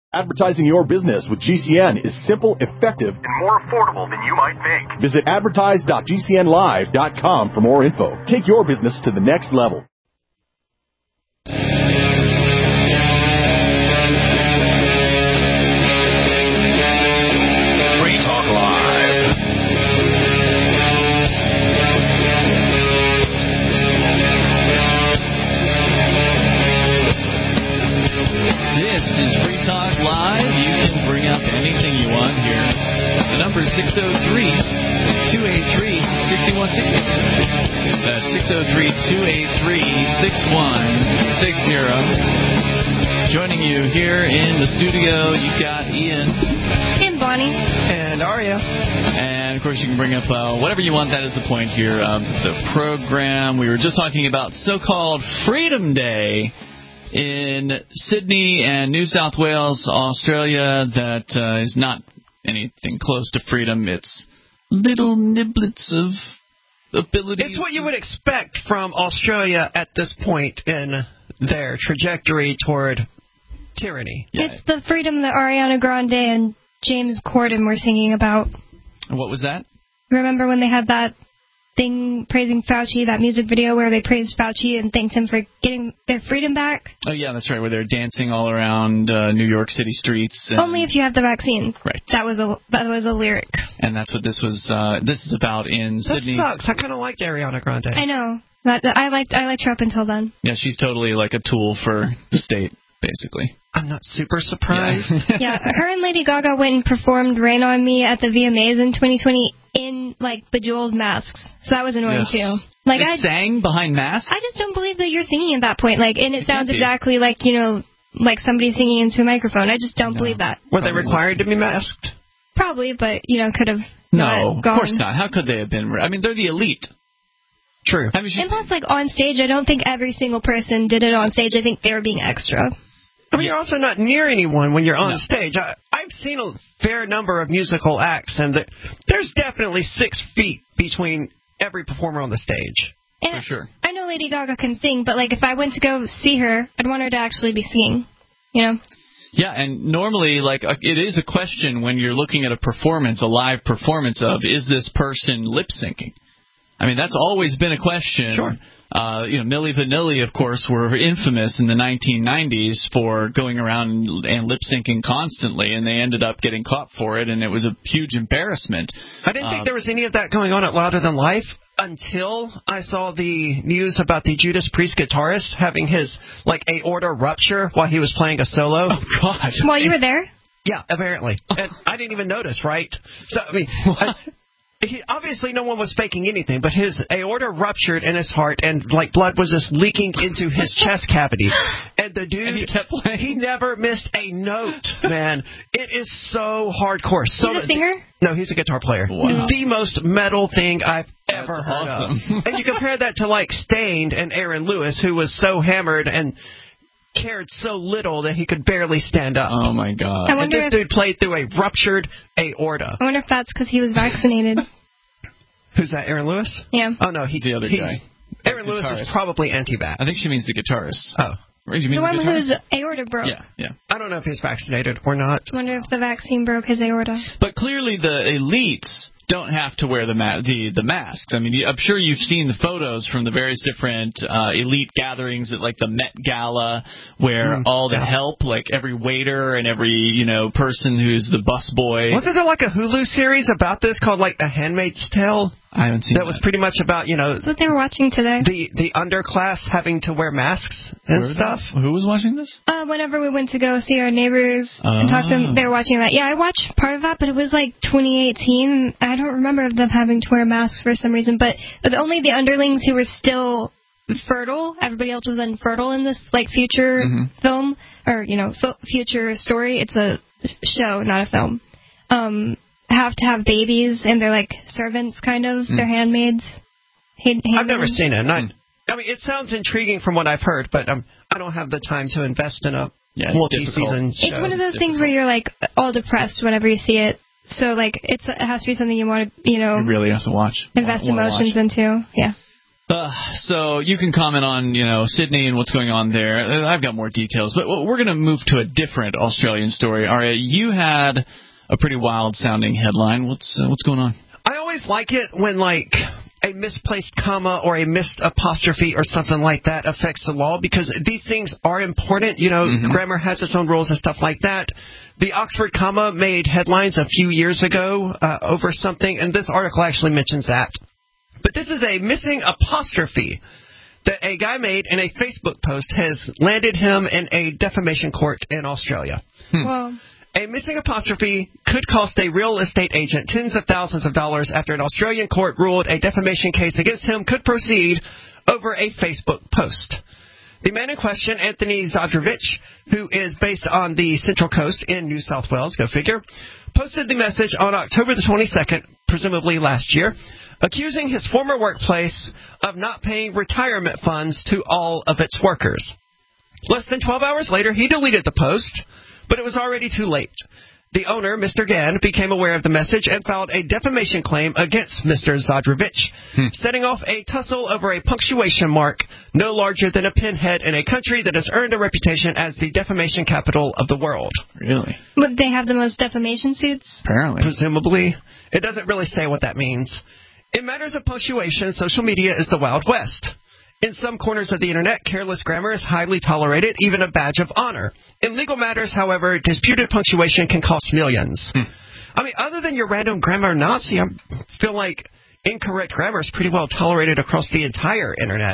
Advertising your business with GCN is simple, effective, and more affordable than you might think. Visit advertise.gcnlive.com for more info. Take your business to the next level. Free Talk Live. This is Free Talk Live. You can bring up anything you want here. The number is 603-283-6160. That's 603-283-6160. Joining you here in the studio, you've got Ian. And Bonnie. And Aria. And, of course, you can bring up whatever you want. That is the point here of the program. We were just talking about so-called Freedom Day in Sydney and New South Wales, Australia, that is not anything close to freedom. It's little niblets of abilities. It's what you would expect from Australia at this point in their trajectory toward tyranny. Yeah. It's the freedom that Ariana Grande and James Corden were singing about. What was that? Remember when they had that thing praising Fauci, that music video where they praised Fauci and thanked him for getting their freedom back? Oh, yeah, that's right, where they're dancing all around New York City streets. Only if you have the vaccine. Right. That was a lyric. And that's what this was. This is about in Sydney. That sucks. I kind of liked Ariana Grande. I know. I liked her up until then. Yeah, she's totally like a tool for the state, basically. I'm not super surprised. Yeah, her and Lady Gaga went and performed Rain on Me at the VMAs in 2020 in, like, bejeweled masks. So that was annoying, too. Like, they sang behind masks? I just don't believe that you're singing at that point. Like, and it sounds exactly like, you know, like somebody singing into a microphone. I just don't believe that. Were they required to be masked? Probably, but, you know, could have No, gone. Of course not. How could they have been? I mean, they're the elite. True. I mean, and plus, like, on stage, I don't think every single person did it on stage. I think they were being extra. I mean, you're also not near anyone when you're on stage. I've seen a fair number of musical acts, and there's definitely 6 feet between every performer on the stage. And for sure. I know Lady Gaga can sing, but, like, if I went to go see her, I'd want her to actually be singing, you know? Yeah, and normally, like, it is a question when you're looking at a performance, a live performance of, is this person lip-syncing? I mean, that's always been a question. Sure. You know, Milli Vanilli, of course, were infamous in the 1990s for going around and lip-syncing constantly, and they ended up getting caught for it, and it was a huge embarrassment. I didn't think there was any of that going on at Louder Than Life until I saw the news about the Judas Priest guitarist having his, like, aorta rupture while he was playing a solo. Oh, God. While you were there? Yeah, apparently. And I didn't even notice, right? So, I mean... obviously, no one was faking anything, but his aorta ruptured in his heart, and like blood was just leaking into his chest cavity. And the dude, he kept playing. He never missed a note, man. It is so hardcore. So he's a singer? No, he's a guitar player. Wow. The most metal thing I've ever heard of. And you compare that to like Stained and Aaron Lewis, who was so hammered and cared so little that he could barely stand up. Oh, my God. And this dude played through a ruptured aorta. I wonder if that's because he was vaccinated. Who's that, Aaron Lewis? Yeah. Oh, no, the other guy. Aaron Lewis is probably anti-vax. I think she means the guitarist. Oh. You mean the one the whose aorta broke. Yeah. I don't know if he's vaccinated or not. I wonder if the vaccine broke his aorta. But clearly the elites don't have to wear the masks. I mean, I'm sure you've seen the photos from the various different elite gatherings at, like, the Met Gala, where all the help, like every waiter and every, person who's the busboy. Wasn't there, like, a Hulu series about this called, like, The Handmaid's Tale? I haven't seen that. That was pretty much about, That's what they were watching today. The underclass having to wear masks and stuff. Who was watching this? Whenever we went to go see our neighbors and talk to them, they were watching that. Yeah, I watched part of that, but it was like 2018. I don't remember them having to wear masks for some reason, but only the underlings who were still fertile. Everybody else was infertile in this, like, future film, or, future story. It's a show, not a film. Have to have babies, and they're like servants, kind of. They're handmaids. I've never seen it. I mean, it sounds intriguing from what I've heard, but I don't have the time to invest in a multi-season show. It's one of those things where you're, like, all depressed whenever you see it. So, like, it has to be something you want to, You really have to watch. Invest emotions into. Yeah. So you can comment on, Sydney and what's going on there. I've got more details, but we're going to move to a different Australian story. Aria, you had a pretty wild-sounding headline. What's going on? I always like it when, a misplaced comma or a missed apostrophe or something like that affects the law, because these things are important. Grammar has its own rules and stuff like that. The Oxford comma made headlines a few years ago over something, and this article actually mentions that. But this is a missing apostrophe that a guy made in a Facebook post has landed him in a defamation court in Australia. Well, a missing apostrophe could cost a real estate agent tens of thousands of dollars after an Australian court ruled a defamation case against him could proceed over a Facebook post. The man in question, Anthony Zadrovich, who is based on the Central Coast in New South Wales, go figure, posted the message on October the 22nd, presumably last year, accusing his former workplace of not paying retirement funds to all of its workers. Less than 12 hours later, he deleted the post, but it was already too late. The owner, Mr. Gann, became aware of the message and filed a defamation claim against Mr. Zadrovich, setting off a tussle over a punctuation mark no larger than a pinhead in a country that has earned a reputation as the defamation capital of the world. Really? Would they have the most defamation suits? Apparently. Presumably. It doesn't really say what that means. In matters of punctuation, social media is the Wild West. In some corners of the Internet, careless grammar is highly tolerated, even a badge of honor. In legal matters, however, disputed punctuation can cost millions. I mean, other than your random grammar Nazi, I feel like incorrect grammar is pretty well tolerated across the entire Internet.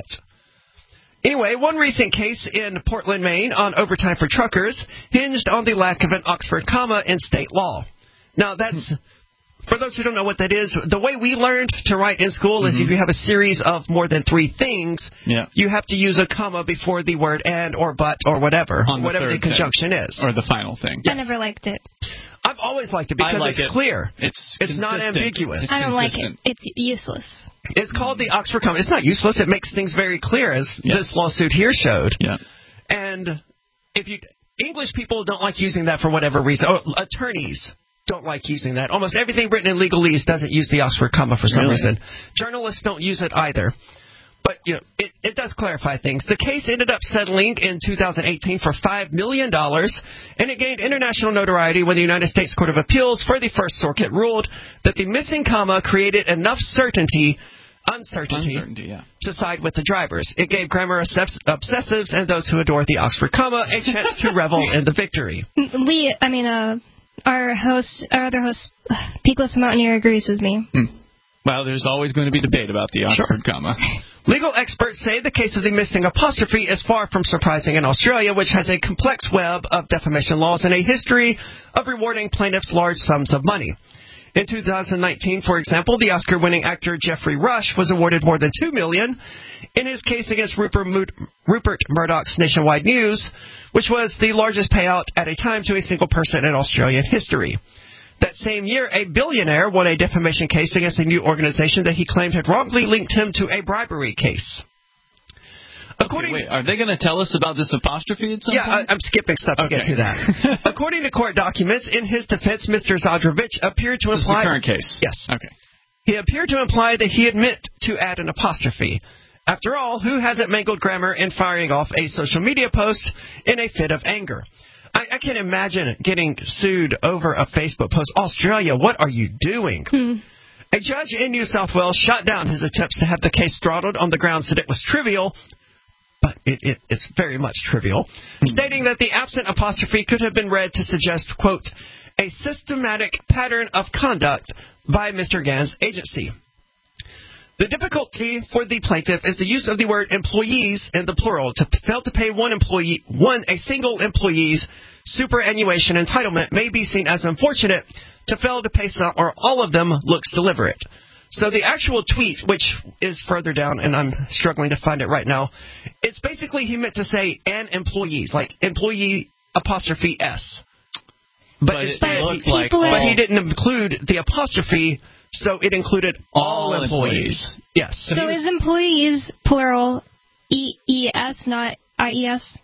Anyway, one recent case in Portland, Maine, on overtime for truckers, hinged on the lack of an Oxford comma in state law. Now, that's... For those who don't know what that is, the way we learned to write in school is if you have a series of more than three things, you have to use a comma before the word and or but or whatever, whatever the conjunction is. Or the final thing. Yes. I never liked it. I've always liked it because it's clear. It's not ambiguous. I don't like it. It's useless. It's called the Oxford comma. It's not useless. It makes things very clear, as this lawsuit here showed. Yeah. And English people don't like using that for whatever reason. Attorneys don't like using that. Almost everything written in legalese doesn't use the Oxford comma for some reason. Journalists don't use it either. But, it does clarify things. The case ended up settling in 2018 for $5 million, and it gained international notoriety when the United States Court of Appeals for the First Circuit ruled that the missing comma created enough uncertainty to side with the drivers. It gave grammar obsessives and those who adore the Oxford comma a chance to revel in the victory. Our other host, Peakless Mountaineer, agrees with me. Well, there's always going to be debate about the Oxford comma. Legal experts say the case of the missing apostrophe is far from surprising in Australia, which has a complex web of defamation laws and a history of rewarding plaintiffs large sums of money. In 2019, for example, the Oscar-winning actor Geoffrey Rush was awarded more than $2 million in his case against Rupert Murdoch's Nationwide News, which was the largest payout at a time to a single person in Australian history. That same year, a billionaire won a defamation case against a new organization that he claimed had wrongly linked him to a bribery case. Are they going to tell us about this apostrophe at some point? I'm skipping stuff to get to that. According to court documents, in his defense, Mr. Zadrovich appeared to imply... This is the current case? Yes. Okay. He appeared to imply that he admit to add an apostrophe. After all, who hasn't mangled grammar in firing off a social media post in a fit of anger? I can't imagine getting sued over a Facebook post. Australia, what are you doing? A judge in New South Wales shot down his attempts to have the case throttled on the grounds that it was trivial, but it is very much trivial, stating that the absent apostrophe could have been read to suggest, quote, a systematic pattern of conduct by Mr. Gann's agency. The difficulty for the plaintiff is the use of the word employees in the plural. To fail to pay a single employee's superannuation entitlement may be seen as unfortunate. To fail to pay some or all of them looks deliberate. So the actual tweet, which is further down, and I'm struggling to find it right now, it's basically he meant to say an employees, like employee apostrophe S. But he didn't include the apostrophe, so it included all employees. Yes. So is employees plural EES, not IES?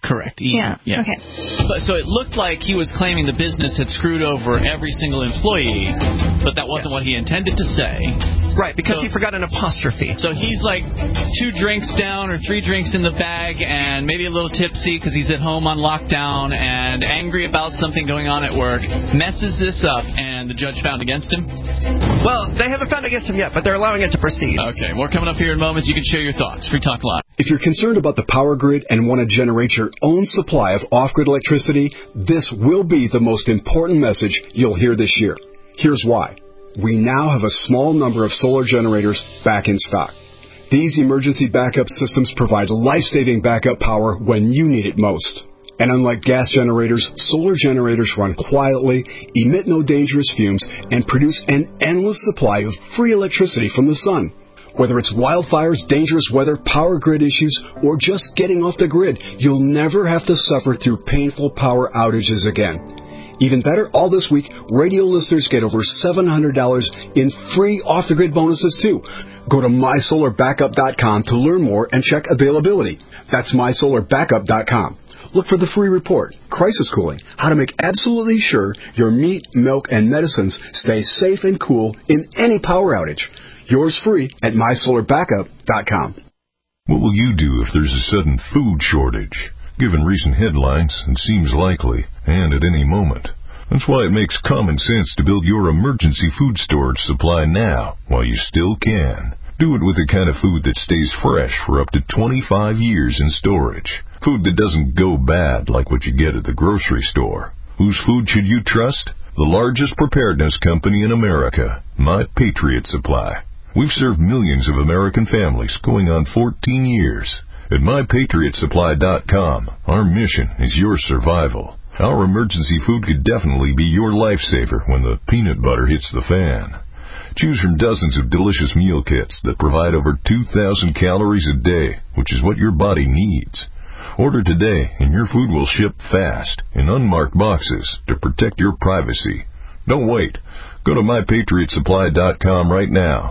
Correct. Yeah. Okay. But so it looked like he was claiming the business had screwed over every single employee, but that wasn't what he intended to say. Right, because he forgot an apostrophe. So he's like 2 drinks down or 3 drinks in the bag and maybe a little tipsy because he's at home on lockdown and angry about something going on at work, messes this up, and the judge found against him? Well, they haven't found against him yet, but they're allowing it to proceed. Okay, more coming up here in moments. You can share your thoughts. Free Talk Live. If you're concerned about the power grid and want to generate your own supply of off-grid electricity, this will be the most important message you'll hear this year. Here's why. We now have a small number of solar generators back in stock. These emergency backup systems provide life-saving backup power when you need it most. And unlike gas generators, solar generators run quietly, emit no dangerous fumes, and produce an endless supply of free electricity from the sun. Whether it's wildfires, dangerous weather, power grid issues, or just getting off the grid, you'll never have to suffer through painful power outages again. Even better, all this week, radio listeners get over $700 in free off-the-grid bonuses, too. Go to mysolarbackup.com to learn more and check availability. That's mysolarbackup.com. Look for the free report, Crisis Cooling, how to make absolutely sure your meat, milk, and medicines stay safe and cool in any power outage. Yours free at mysolarbackup.com. What will you do if there's a sudden food shortage? Given recent headlines, it seems likely, and at any moment. That's why it makes common sense to build your emergency food storage supply now, while you still can. Do it with the kind of food that stays fresh for up to 25 years in storage. Food that doesn't go bad like what you get at the grocery store. Whose food should you trust? The largest preparedness company in America, My Patriot Supply. We've served millions of American families going on 14 years. At MyPatriotSupply.com, our mission is your survival. Our emergency food could definitely be your lifesaver when the peanut butter hits the fan. Choose from dozens of delicious meal kits that provide over 2,000 calories a day, which is what your body needs. Order today, and your food will ship fast in unmarked boxes to protect your privacy. Don't wait. Go to MyPatriotSupply.com right now.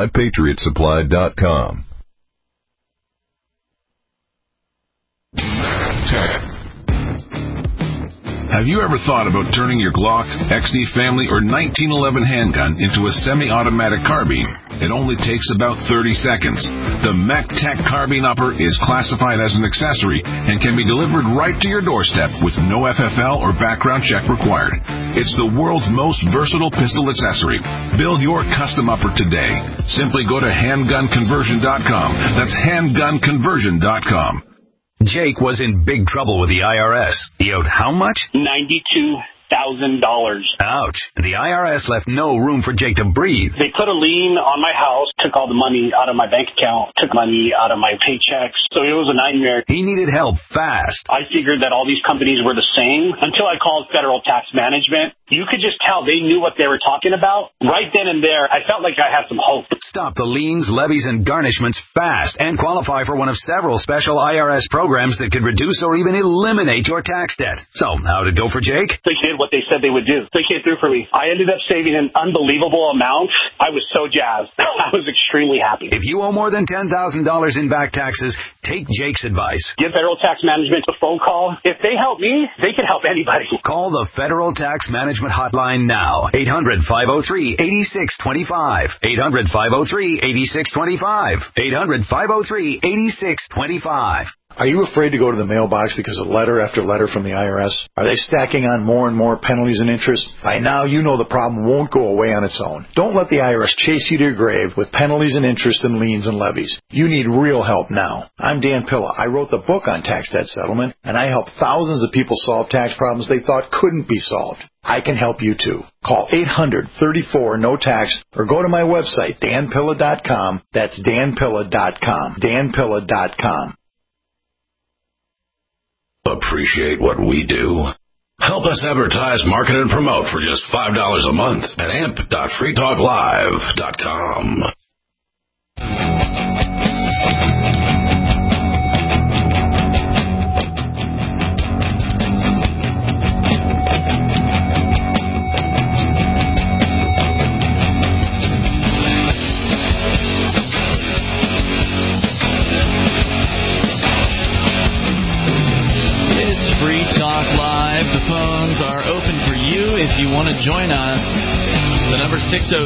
MyPatriotSupply.com. Have you ever thought about turning your Glock, XD Family, or 1911 handgun into a semi-automatic carbine? It only takes about 30 seconds. The MechTech Carbine Upper is classified as an accessory and can be delivered right to your doorstep with no FFL or background check required. It's the world's most versatile pistol accessory. Build your custom upper today. Simply go to handgunconversion.com. That's handgunconversion.com. Jake was in big trouble with the IRS. He owed how much? $92,000. Ouch. The IRS left no room for Jake to breathe. They put a lien on my house, took all the money out of my bank account, took money out of my paychecks. So it was a nightmare. He needed help fast. I figured that all these companies were the same until I called Federal Tax Management. You could just tell they knew what they were talking about. Right then and there, I felt like I had some hope. Stop the liens, levies, and garnishments fast and qualify for one of several special IRS programs that could reduce or even eliminate your tax debt. So, how'd it go for Jake? They did what they said they would do. They came through for me. I ended up saving an unbelievable amount. I was so jazzed. I was extremely happy. If you owe more than $10,000 in back taxes, take Jake's advice. Give Federal Tax Management a phone call. If they help me, they can help anybody. Call the Federal Tax Management hotline now. 800-503-8625. 800-503-8625. 800-503-8625. Are you afraid to go to the mailbox because of letter after letter from the IRS? Are they stacking on more and more penalties and interest? By now, you know the problem won't go away on its own. Don't let the IRS chase you to your grave with penalties and interest and liens and levies. You need real help now. I'm Dan Pilla. I wrote the book on tax debt settlement, and I help thousands of people solve tax problems they thought couldn't be solved. I can help you too. Call 800-34-NO-TAX or go to my website, danpilla.com. That's danpilla.com. danpilla.com. Appreciate what we do? Help us advertise, market, and promote for just $5 a month at amp.freetalklive.com. if you want to join us. The number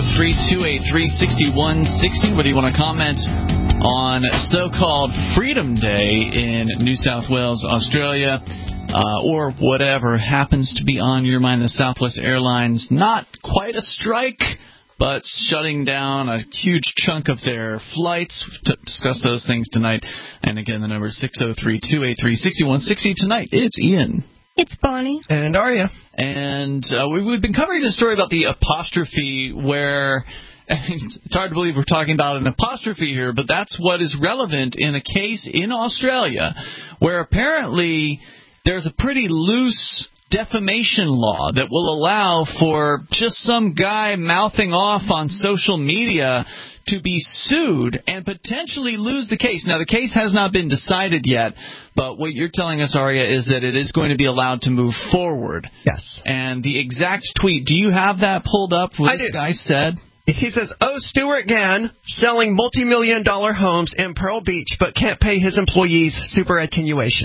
603-283-6160. Whether you want to comment on so-called Freedom Day in New South Wales, Australia, or whatever happens to be on your mind. The Southwest Airlines, not quite a strike, but shutting down a huge chunk of their flights. We'll discuss those things tonight. And again, the number is 603-283-6160. Tonight, it's Ian. It's Bonnie. And Aria. And we've been covering this story about the apostrophe where... It's hard to believe we're talking about an apostrophe here, but that's what is relevant in a case in Australia where apparently there's a pretty loose defamation law that will allow for just some guy mouthing off on social media to be sued and potentially lose the case. Now, the case has not been decided yet, but what you're telling us, Aria, is that it is going to be allowed to move forward. Yes. And the exact tweet, do you have that pulled up? What this guy said? He says, Stuart Gann selling multi-million-dollar homes in Pearl Beach but can't pay his employees superannuation.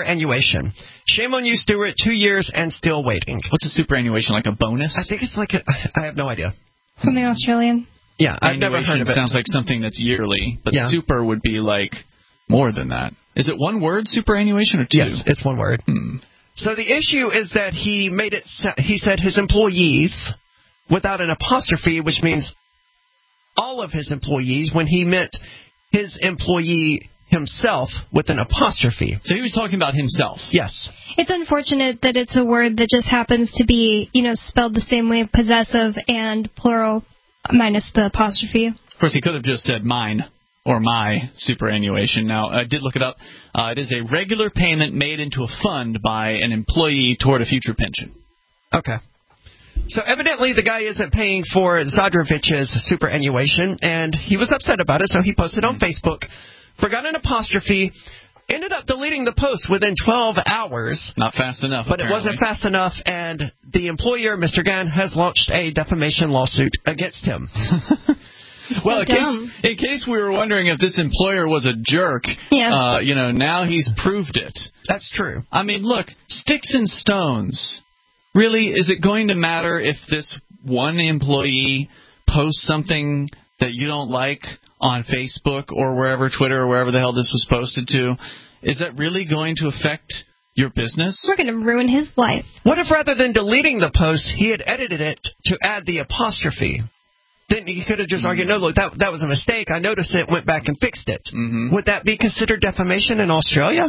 Shame on you, Stuart. 2 years and still waiting. What's a superannuation, like a bonus? I think it's like I have no idea. Something Australian. Yeah, I've never heard of it. Sounds like something that's yearly, but yeah. Super would be like more than that. Is it one word, superannuation, or two? Yes, it's one word. So the issue is that he said his employees without an apostrophe, which means all of his employees, when he meant his employee himself with an apostrophe. So he was talking about himself. Yes. It's unfortunate that it's a word that just happens to be, spelled the same way, possessive and plural, minus the apostrophe. Of course, he could have just said mine or my superannuation. Now, I did look it up. It is a regular payment made into a fund by an employee toward a future pension. Okay. So evidently the guy isn't paying for Zadrovich's superannuation, and he was upset about it, so he posted on Facebook, forgot an apostrophe, ended up deleting the post within 12 hours. Not fast enough, But apparently. It wasn't fast enough, and the employer, Mr. Gann, has launched a defamation lawsuit against him. Well, in case we were wondering if this employer was a jerk, now he's proved it. That's true. I mean, look, sticks and stones. Really, is it going to matter if this one employee posts something that you don't like on Facebook or wherever, Twitter or wherever the hell this was posted to? Is that really going to affect your business? We're going to ruin his life. What if rather than deleting the post, he had edited it to add the apostrophe? Then he could have just argued, no, look, that was a mistake. I noticed it, went back and fixed it. Mm-hmm. Would that be considered defamation in Australia?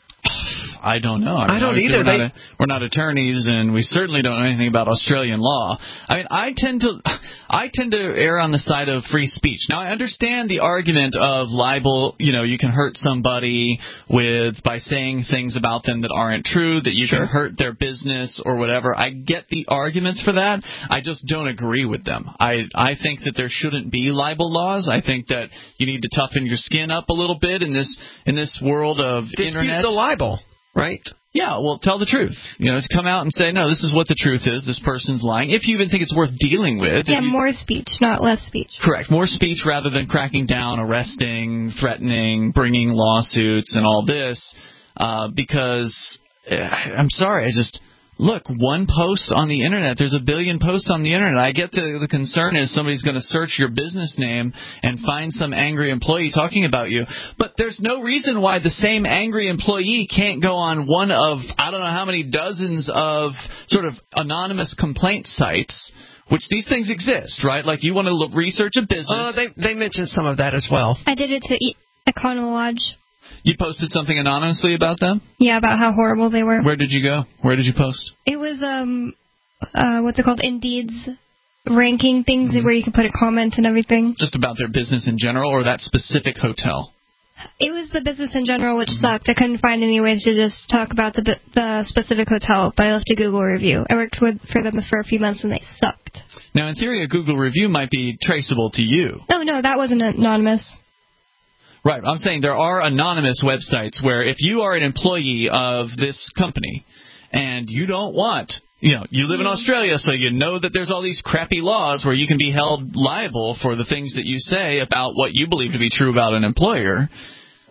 I don't know. I don't either. We're not attorneys, and we certainly don't know anything about Australian law. I mean, I tend to err on the side of free speech. Now, I understand the argument of libel. You can hurt somebody by saying things about them that aren't true, that you can hurt their business or whatever. I get the arguments for that. I just don't agree with them. I think that there shouldn't be libel laws. I think that you need to toughen your skin up a little bit in this world of internet. Dispute the libel. Right? Yeah, well, tell the truth. To come out and say, no, this is what the truth is. This person's lying. If you even think it's worth dealing with. Yeah, more speech, not less speech. Correct. More speech rather than cracking down, arresting, threatening, bringing lawsuits and all this. Because, I'm sorry, look, one post on the Internet. There's a billion posts on the Internet. I get the concern is somebody's going to search your business name and find some angry employee talking about you. But there's no reason why the same angry employee can't go on one of, I don't know how many dozens of sort of anonymous complaint sites, which these things exist, right? Like you want to research a business. Oh, they mentioned some of that as well. I did it to Econo Lodge. You posted something anonymously about them? Yeah, about how horrible they were. Where did you go? Where did you post? It was, what's it called? Indeed's ranking things where you can put a comment and everything. Just about their business in general or that specific hotel? It was the business in general, which sucked. I couldn't find any ways to just talk about the specific hotel, but I left a Google review. I worked for them for a few months, and they sucked. Now, in theory, a Google review might be traceable to you. No, that wasn't anonymous. Right. I'm saying there are anonymous websites where if you are an employee of this company and you don't want, you live in Australia, so you know that there's all these crappy laws where you can be held liable for the things that you say about what you believe to be true about an employer.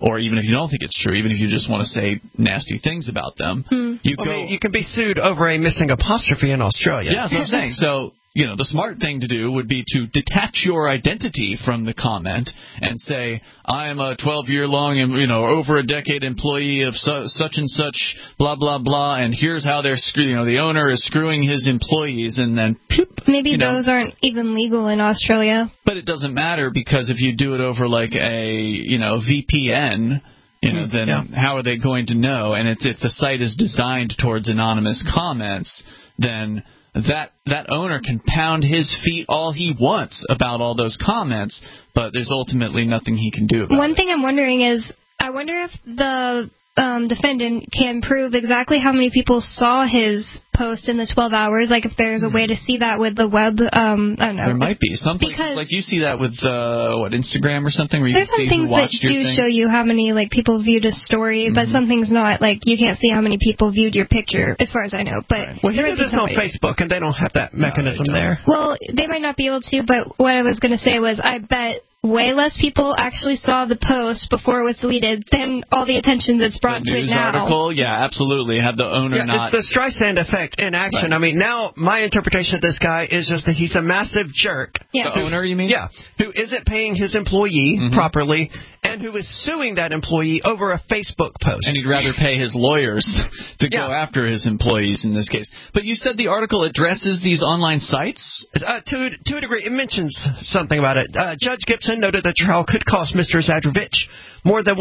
or even if you don't think it's true, even if you just want to say nasty things about them, you can be sued over a missing apostrophe in Australia. Yeah, that's what I'm saying. So, the smart thing to do would be to detach your identity from the comment and say, I am a 12-year-long, over a decade employee of such and such, blah, blah, blah, and here's how they're the owner is screwing his employees, and then maybe those aren't even legal in Australia. But it doesn't matter, because if you do it over like a, VPN, then how are they going to know? And if the site is designed towards anonymous comments, then that owner can pound his feet all he wants about all those comments, but there's ultimately nothing he can do about it. One thing I'm wondering is, I wonder if the defendant can prove exactly how many people saw his post in the 12 hours, like if there's a way to see that with the web. I don't know. There might be. Some places, like you see that with, Instagram or something, where you can see who watched your thing. There's some things that do show you how many, people viewed a story, but some things not. Like, you can't see how many people viewed your picture, as far as I know. But Well, you do this on Facebook, and they don't have that mechanism there. Well, they might not be able to, but what I was going to say was, I bet way less people actually saw the post before it was deleted than all the attention that's brought to it now. The news article, yeah, absolutely. Had the owner not... It's the Streisand effect in action. Right. I mean, now my interpretation of this guy is just that he's a massive jerk. Yeah. The owner, you mean? Yeah, who isn't paying his employee properly, and who is suing that employee over a Facebook post. And he'd rather pay his lawyers to go after his employees in this case. But you said the article addresses these online sites? To a degree. It mentions something about it. Judge Gibson noted the trial could cost Mr. Zadrovich more than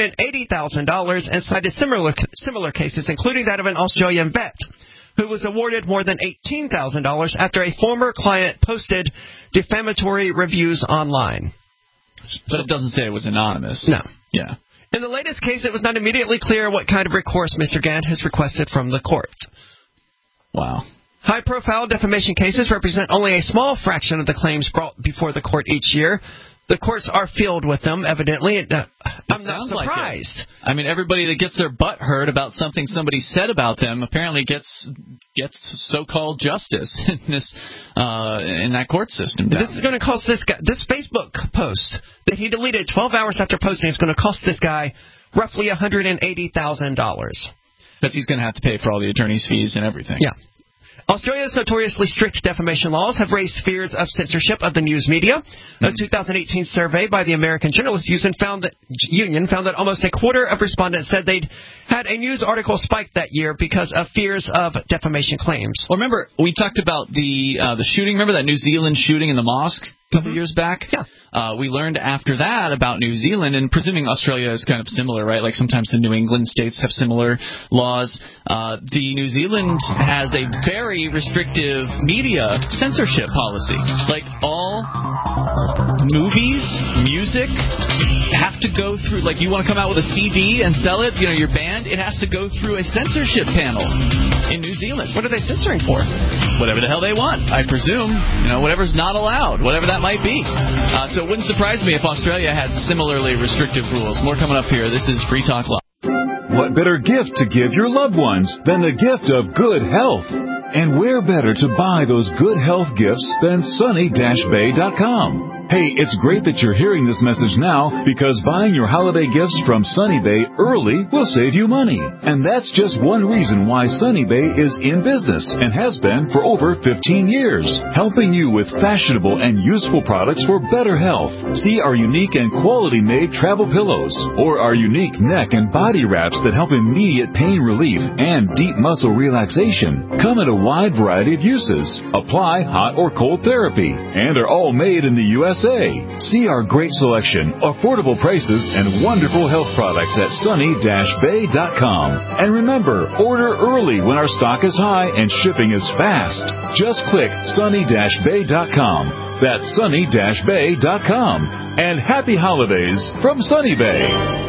$180,000 and cited similar cases, including that of an Australian vet who was awarded more than $18,000 after a former client posted defamatory reviews online. But it doesn't say it was anonymous. No. Yeah. In the latest case, it was not immediately clear what kind of recourse Mr. Gant has requested from the court. Wow. High-profile defamation cases represent only a small fraction of the claims brought before the court each year. The courts are filled with them, evidently. I'm not surprised. Like I mean, everybody that gets their butt hurt about something somebody said about them apparently gets so-called justice in that court system. This is going to cost this guy, this Facebook post that he deleted 12 hours after posting is going to cost this guy roughly $180,000. Because he's going to have to pay for all the attorney's fees and everything. Yeah. Australia's notoriously strict defamation laws have raised fears of censorship of the news media. A 2018 survey by the American Journalists Union found that almost a quarter of respondents said they'd had a news article spike that year because of fears of defamation claims. Well, remember, we talked about the shooting. Remember that New Zealand shooting in the mosque a couple years back? Yeah. We learned after that about New Zealand, and presuming Australia is kind of similar, right? Like sometimes the New England states have similar laws. The New Zealand has a very restrictive media censorship policy. Like all movies, music have to go through, like you want to come out with a CD and sell it, your band, it has to go through a censorship panel in New Zealand. What are they censoring for? Whatever the hell they want, I presume. Whatever's not allowed, whatever that might be. So it wouldn't surprise me if Australia had similarly restrictive rules. More coming up here. This is Free Talk Live. What better gift to give your loved ones than the gift of good health? And where better to buy those good health gifts than sunny-bay.com? Hey, it's great that you're hearing this message now, because buying your holiday gifts from Sunny Bay early will save you money. And that's just one reason why Sunny Bay is in business and has been for over 15 years, helping you with fashionable and useful products for better health. See our unique and quality-made travel pillows, or our unique neck and body wraps that help immediate pain relief and deep muscle relaxation. Come in a wide variety of uses, apply hot or cold therapy, and are all made in the USA. See our great selection, affordable prices, and wonderful health products at sunny-bay.com. And remember, order early when our stock is high and shipping is fast. Just click sunny-bay.com. That's sunny-bay.com. And happy holidays from Sunny Bay.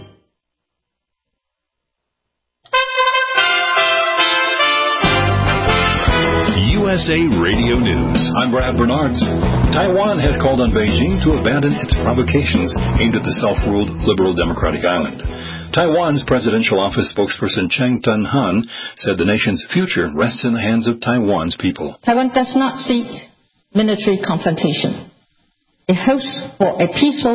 USA Radio News. I'm Brad Bernards. Taiwan has called on Beijing to abandon its provocations aimed at the self-ruled Liberal Democratic Island. Taiwan's presidential office spokesperson Cheng Tun-Han said the nation's future rests in the hands of Taiwan's people. Taiwan does not seek military confrontation. It hopes for a peaceful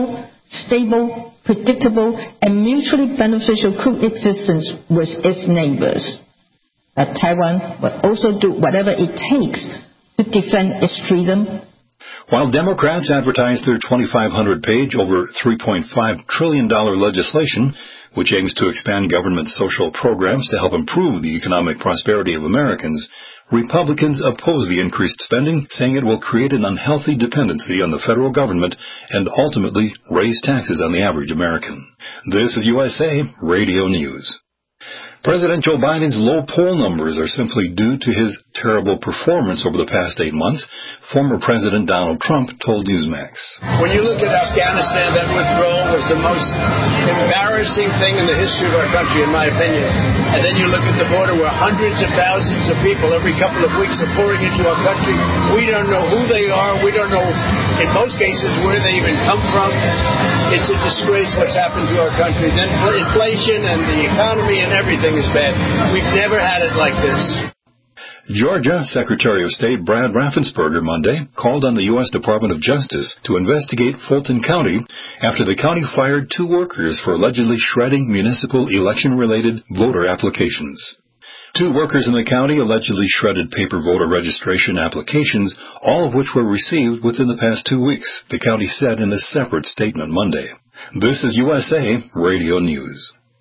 stable, predictable, and mutually beneficial coexistence with its neighbors. But Taiwan will also do whatever it takes to defend its freedom. While Democrats advertise their 2,500-page, over $3.5 trillion legislation, which aims to expand government social programs to help improve the economic prosperity of Americans, Republicans oppose the increased spending, saying it will create an unhealthy dependency on the federal government and ultimately raise taxes on the average American. This is USA Radio News. President Joe Biden's low poll numbers are simply due to his terrible performance over the past 8 months, former President Donald Trump told Newsmax. When you look at Afghanistan, that withdrawal was the most embarrassing thing in the history of our country, in my opinion. And then you look at the border where hundreds of thousands of people every couple of weeks are pouring into our country. We don't know who they are. We don't know, in most cases, where they even come from. It's a disgrace what's happened to our country. Then inflation and the economy and everything is bad. We've never had it like this. Georgia Secretary of State Brad Raffensperger Monday called on the U.S. Department of Justice to investigate Fulton County after the county fired 2 workers for allegedly shredding municipal election-related voter applications. 2 workers in the county allegedly shredded paper voter registration applications, all of which were received within the past 2 weeks, the county said in a separate statement Monday. This is USA Radio News.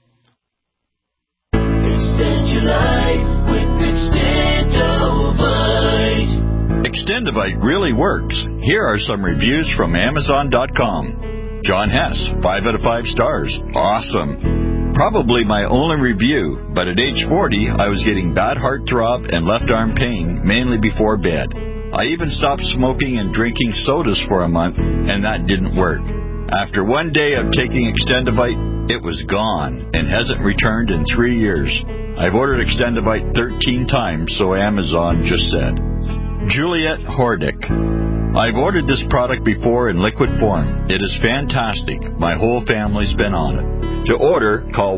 Extend your life with Extendovite. Extendovite really works. Here are some reviews from Amazon.com. John Hess, 5 out of 5 stars. Awesome. Probably my only review, but at age 40, I was getting bad heartthrob and left arm pain, mainly before bed. I even stopped smoking and drinking sodas for a month, and that didn't work. After 1 day of taking Extendovite, it was gone and hasn't returned in 3 years. I've ordered Extendovite 13 times, so Amazon just said. Juliet Hordick. I've ordered this product before in liquid form. It is fantastic. My whole family's been on it. To order, call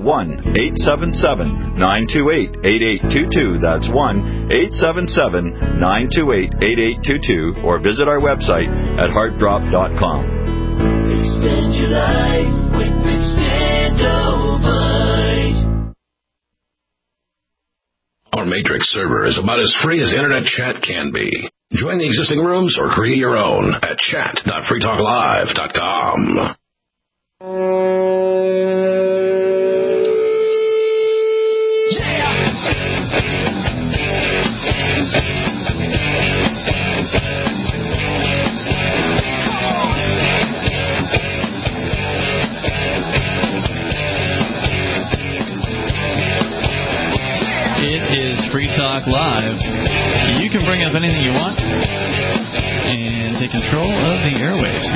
1-877-928-8822. That's 1-877-928-8822. Or visit our website at heartdrop.com. Extend your life with Extendovite. Our Matrix server is about as free as internet chat can be. Join the existing rooms or create your own at chat.freetalklive.com. Free Talk Live. You can bring up anything you want and take control of the airwaves.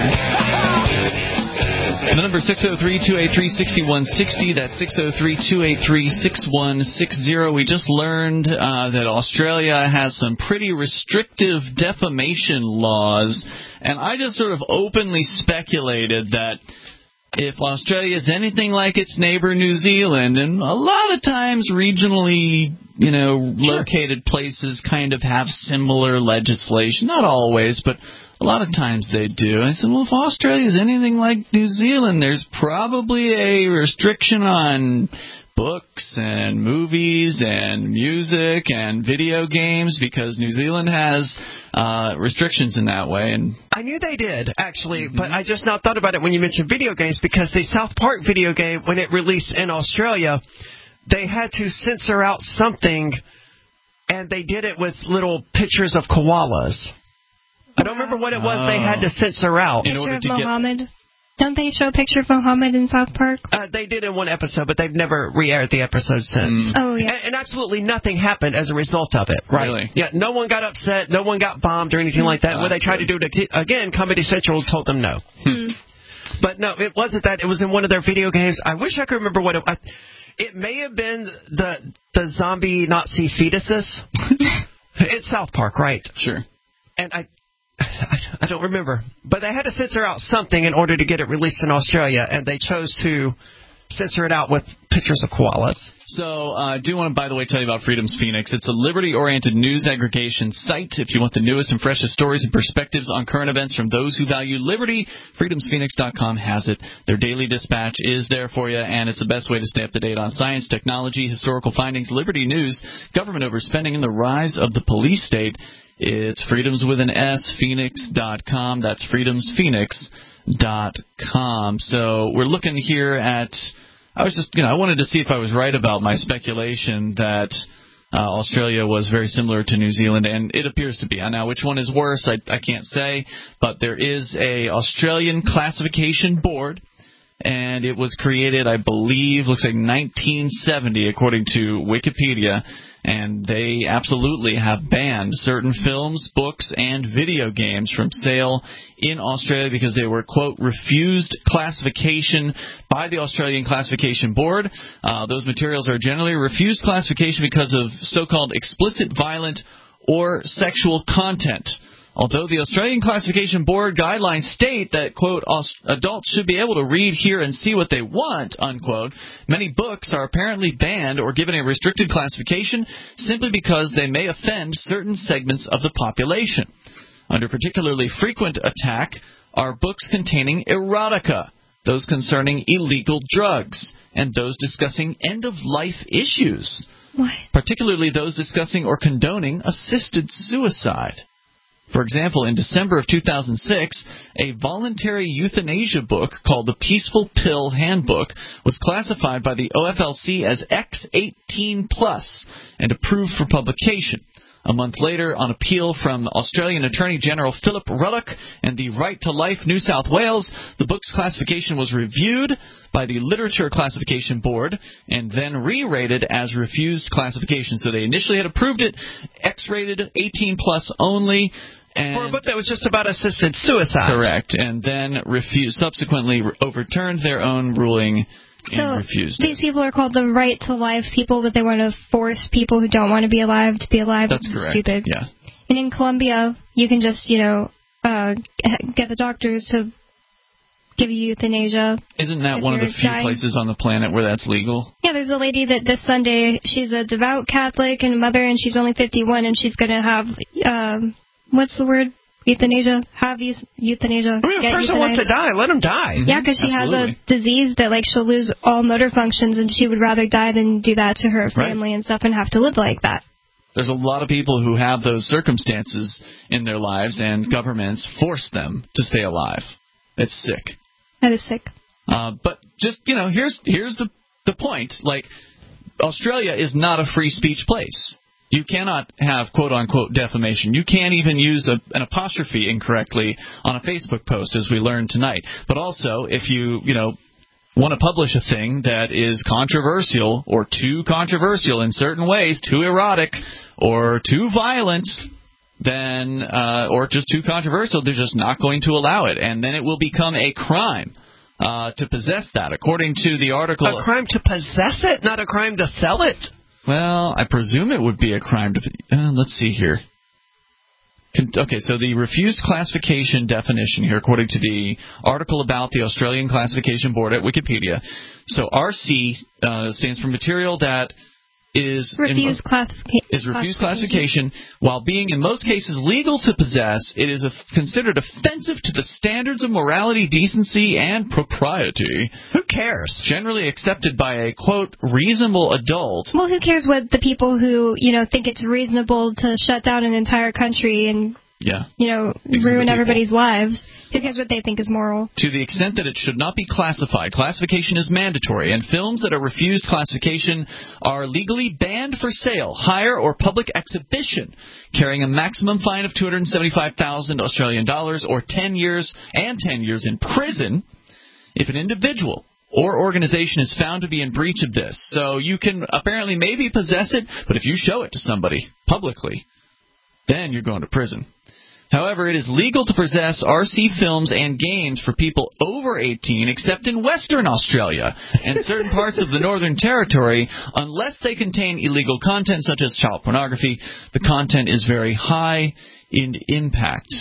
The number is 603-283-6160. That's 603-283-6160. We just learned that Australia has some pretty restrictive defamation laws, and I just sort of openly speculated that if Australia is anything like its neighbor New Zealand, and a lot of times regionally, located places kind of have similar legislation. Not always, but a lot of times they do. I said, well, if Australia is anything like New Zealand, there's probably a restriction on books and movies and music and video games because New Zealand has restrictions in that way. And I knew they did, actually, but I just now thought about it when you mentioned video games because the South Park video game, when it released in Australia, they had to censor out something, and they did it with little pictures of koalas. I don't remember what it was they had to censor out. In order to Muhammad. Don't they show a picture of Muhammad in South Park? They did in one episode, but they've never re-aired the episode since. Oh, yeah. And absolutely nothing happened as a result of it, right? Really? Yeah, no one got upset, no one got bombed or anything like that. When they tried to do it again, Comedy Central told them no. But no, it wasn't that. It was in one of their video games. I wish I could remember what it was. It may have been the zombie Nazi fetuses. It's South Park, right? Sure. And I don't remember. But they had to censor out something in order to get it released in Australia, and they chose to censor it out with pictures of koalas. So I do want to, by the way, tell you about Freedom's Phoenix. It's a liberty-oriented news aggregation site. If you want the newest and freshest stories and perspectives on current events from those who value liberty, freedomsphoenix.com has it. Their daily dispatch is there for you, and it's the best way to stay up to date on science, technology, historical findings, liberty news, government overspending, and the rise of the police state. It's freedoms with an S, phoenix.com. That's freedomsphoenix.com. So we're looking here at... I wanted to see if I was right about my speculation that Australia was very similar to New Zealand, and it appears to be. Now, which one is worse, I can't say, but there is a Australian classification board, and it was created, I believe, looks like 1970, according to Wikipedia, and they absolutely have banned certain films, books, and video games from sale in Australia because they were, quote, refused classification by the Australian Classification Board. Those materials are generally refused classification because of so-called explicit, violent, or sexual content. Although the Australian Classification Board guidelines state that, quote, adults should be able to read, hear, and see what they want, unquote, many books are apparently banned or given a restricted classification simply because they may offend certain segments of the population. Under particularly frequent attack are books containing erotica, those concerning illegal drugs, and those discussing end-of-life issues, particularly those discussing or condoning assisted suicide. For example, in December of 2006, a voluntary euthanasia book called the Peaceful Pill Handbook was classified by the OFLC as X18+ and approved for publication. A month later, on appeal from Australian Attorney General Philip Ruddock and the Right to Life New South Wales, the book's classification was reviewed by the Literature Classification Board and then re-rated as refused classification. So they initially had approved it, X-rated, 18+ only. And for a book that was just about assisted suicide. Correct. And then subsequently overturned their own ruling and refused these people are called the right to life people, but they want to force people who don't want to be alive. That's correct. Stupid. Yeah. And in Colombia, you can just, get the doctors to give you euthanasia. Isn't that one of the few places on the planet where that's legal? Yeah, there's a lady that this Sunday, she's a devout Catholic and mother, and she's only 51, and she's going to have, what's the word? Euthanasia. Have euthanasia. I mean, if a person wants to die, let them die. Yeah, because she has a disease that, she'll lose all motor functions, and she would rather die than do that to her family and stuff and have to live like that. There's a lot of people who have those circumstances in their lives, and governments force them to stay alive. It's sick. That is sick. But just, here's the point. Australia is not a free speech place. You cannot have quote-unquote defamation. You can't even use an apostrophe incorrectly on a Facebook post, as we learned tonight. But also, if you want to publish a thing that is controversial or too controversial in certain ways, too erotic or too violent, then or just too controversial, they're just not going to allow it. And then it will become a crime to possess that, according to the article. A crime to possess it, not a crime to sell it? Well, I presume it would be a crime to... let's see here. Okay, so the refused classification definition here, according to the article about the Australian Classification Board at Wikipedia. So RC stands for material that is refused classification. While being in most cases legal to possess, it is considered offensive to the standards of morality, decency, and propriety. Who cares? Generally accepted by a, quote, reasonable adult. Well, who cares what the people who, think it's reasonable to shut down an entire country and, ruin everybody's lives. Who cares what they think is moral? To the extent that it should not be classified, classification is mandatory, and films that are refused classification are legally banned for sale, hire, or public exhibition, carrying a maximum fine of 275,000 Australian dollars or 10 years in prison if an individual or organization is found to be in breach of this. So you can apparently maybe possess it, but if you show it to somebody publicly, then you're going to prison. However, it is legal to possess RC films and games for people over 18, except in Western Australia and certain parts of the Northern Territory, unless they contain illegal content such as child pornography. The content is very high in impact.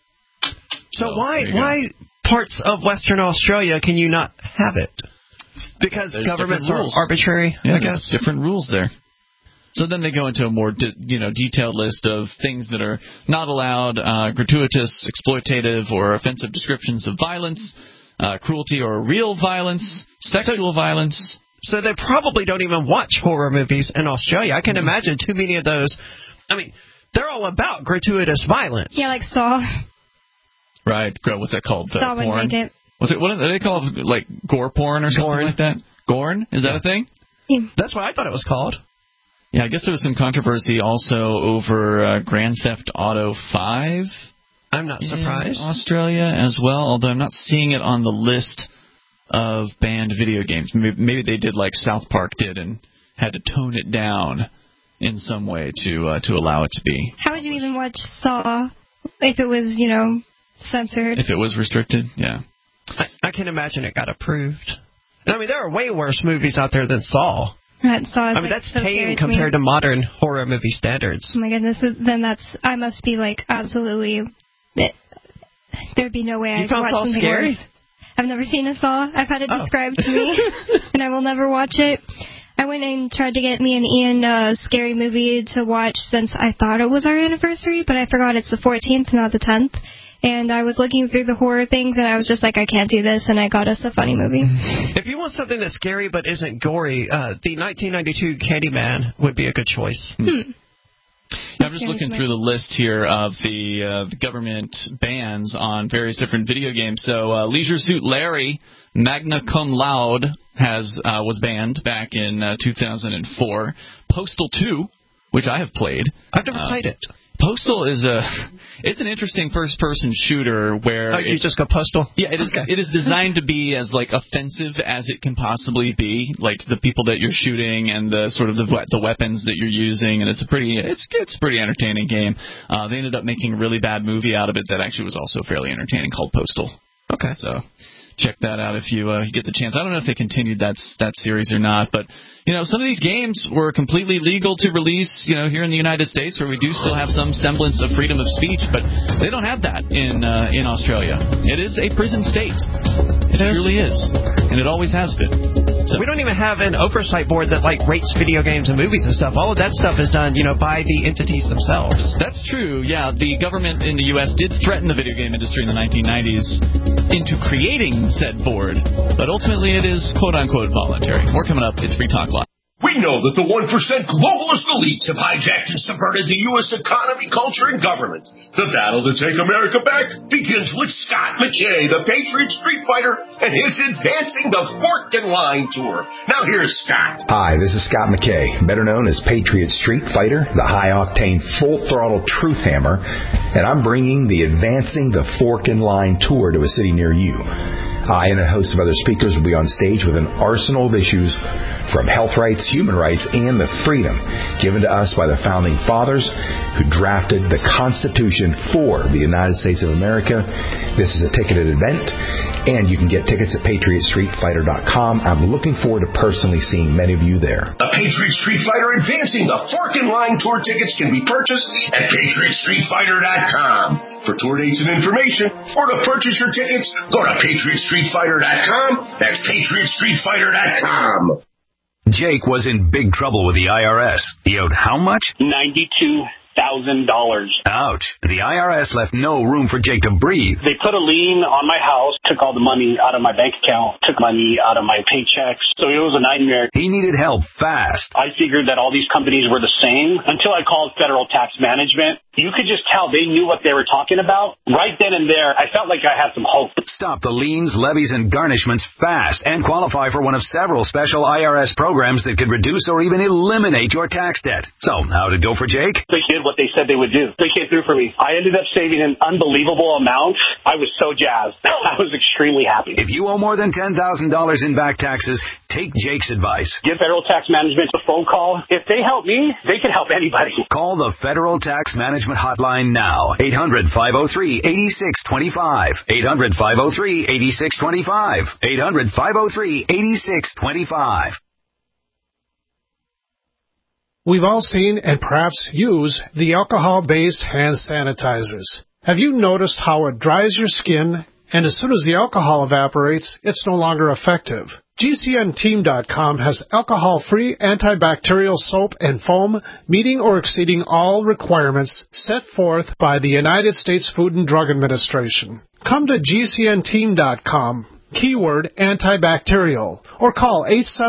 So why parts of Western Australia can you not have it? Because governments are arbitrary, I guess. Different rules there. So then they go into a more detailed list of things that are not allowed, gratuitous, exploitative, or offensive descriptions of violence, cruelty or real violence, sexual violence. So they probably don't even watch horror movies in Australia. I can imagine too many of those. I mean, they're all about gratuitous violence. Yeah, like Saw. Right. What's that called? Saw wouldn't porn? make it. What do they call it? Like gore porn or something like that? Gorn? Is that a thing? Yeah. That's what I thought it was called. Yeah, I guess there was some controversy also over Grand Theft Auto 5. I'm not surprised. In Australia as well, although I'm not seeing it on the list of banned video games. Maybe they did like South Park did and had to tone it down in some way to allow it to be. How would you even watch Saw if it was, censored? If it was restricted, yeah. I can imagine it got approved. I mean, there are way worse movies out there than Saw. That's so tame compared to modern horror movie standards. Oh my goodness, I must be like absolutely. There'd be no way I'd watch Saw something scary? worse. I've never seen a Saw. I've had it described to me, and I will never watch it. I went and tried to get me and Ian a scary movie to watch since I thought it was our anniversary, but I forgot it's the 14th, not the 10th. And I was looking through the horror things, and I was just like, I can't do this, and I got us a funny movie. If you want something that's scary but isn't gory, the 1992 Candyman would be a good choice. I'm just looking through the list here of the government bans on various different video games. So Leisure Suit Larry, Magna Cum Laude, was banned back in 2004. Postal 2, which I have played. I've never played it. Postal is it's an interesting first-person shooter where you just go Postal. Yeah, it is designed to be as like offensive as it can possibly be, like the people that you're shooting and the sort of the weapons that you're using, and it's a pretty entertaining game. They ended up making a really bad movie out of it that actually was also fairly entertaining called Postal. Okay, so check that out if you get the chance. I don't know if they continued that series or not, but some of these games were completely legal to release, here in the United States, where we do still have some semblance of freedom of speech, but they don't have that in Australia. It is a prison state. It truly is, and it always has been. So. We don't even have an oversight board that rates video games and movies and stuff. All of that stuff is done, by the entities themselves. That's true. Yeah, the government in the U.S. did threaten the video game industry in the 1990s into creating said board, but ultimately it is quote-unquote voluntary. More coming up. It's Free Talk Live. We know that the 1% globalist elites have hijacked and subverted the U.S. economy, culture, and government. The battle to take America back begins with Scott McKay, the Patriot Street Fighter, and his Advancing the Fork and Line Tour. Now here's Scott. Hi, this is Scott McKay, better known as Patriot Street Fighter, the high-octane, full-throttle truth hammer, and I'm bringing the Advancing the Fork and Line Tour to a city near you. I and a host of other speakers will be on stage with an arsenal of issues from health rights, human rights, and the freedom given to us by the Founding Fathers who drafted the Constitution for the United States of America. This is a ticketed event, and you can get tickets at PatriotStreetFighter.com. I'm looking forward to personally seeing many of you there. The Patriot Street Fighter Advancing the Fork and Line Tour tickets can be purchased at PatriotStreetFighter.com. For tour dates and information, or to purchase your tickets, go to PatriotStreetFighter.com. That's PatriotStreetFighter.com. Jake was in big trouble with the IRS. He owed how much? $92,000. Ouch. The IRS left no room for Jake to breathe. They put a lien on my house, took all the money out of my bank account, took money out of my paychecks. So it was a nightmare. He needed help fast. I figured that all these companies were the same until I called Federal Tax Management. You could just tell they knew what they were talking about. Right then and there, I felt like I had some hope. Stop the liens, levies, and garnishments fast and qualify for one of several special IRS programs that could reduce or even eliminate your tax debt. So, how'd it go for Jake? They did what they said they would do. They came through for me. I ended up saving an unbelievable amount. I was so jazzed. I was extremely happy. If you owe more than $10,000 in back taxes, take Jake's advice. Give Federal Tax Management a phone call. If they help me, they can help anybody. Call the Federal Tax Management hotline now. 800-503-8625. 800-503-8625. 800-503-8625. We've all seen and perhaps use the alcohol-based hand sanitizers. Have you noticed how it dries your skin and as soon as the alcohol evaporates, it's no longer effective. GCNteam.com has alcohol-free antibacterial soap and foam meeting or exceeding all requirements set forth by the United States Food and Drug Administration. Come to GCNteam.com, keyword antibacterial, or call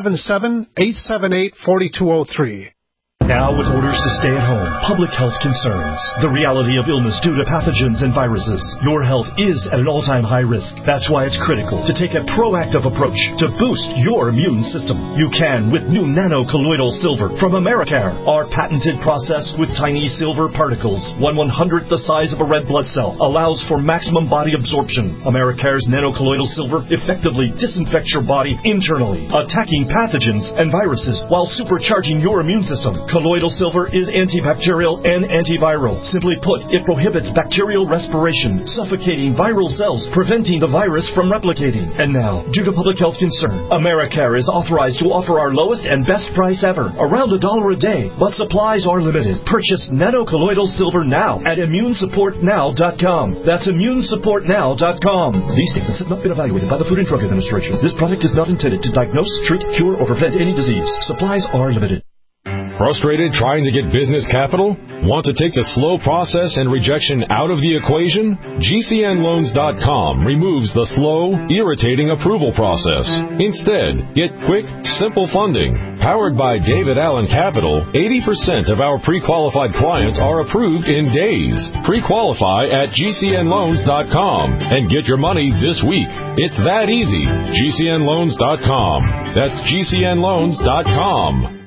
877-878-4203. Now, with orders to stay at home, public health concerns, the reality of illness due to pathogens and viruses, your health is at an all-time high risk. That's why it's critical to take a proactive approach to boost your immune system. You can with new nano-colloidal silver from Americare. Our patented process with tiny silver particles, 1/100th the size of a red blood cell, allows for maximum body absorption. Americare's nano-colloidal silver effectively disinfects your body internally, attacking pathogens and viruses while supercharging your immune system. Colloidal silver is antibacterial and antiviral. Simply put, it prohibits bacterial respiration, suffocating viral cells, preventing the virus from replicating. And now, due to public health concern, Americare is authorized to offer our lowest and best price ever, around $1 a day, but supplies are limited. Purchase nano-colloidal silver now at immunesupportnow.com. That's immunesupportnow.com. These statements have not been evaluated by the Food and Drug Administration. This product is not intended to diagnose, treat, cure, or prevent any disease. Supplies are limited. Frustrated trying to get business capital? Want to take the slow process and rejection out of the equation? GCNloans.com removes the slow, irritating approval process. Instead, get quick, simple funding. Powered by David Allen Capital, 80% of our pre-qualified clients are approved in days. Pre-qualify at GCNloans.com and get your money this week. It's that easy. GCNloans.com. That's GCNloans.com.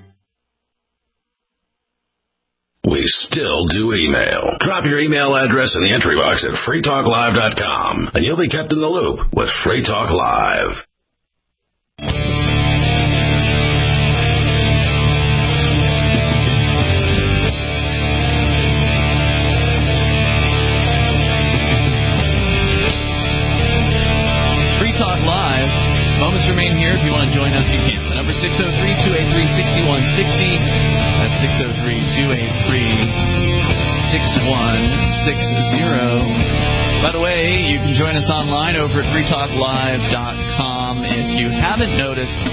We still do email. Drop your email address in the entry box at freetalklive.com, and you'll be kept in the loop with Free Talk Live. It's Free Talk Live. Moments remain here. If you want to join us, you can. The number 603-283-6160. That's 603-283-6160. By the way, you can join us online over at freetalklive.com. If you haven't noticed,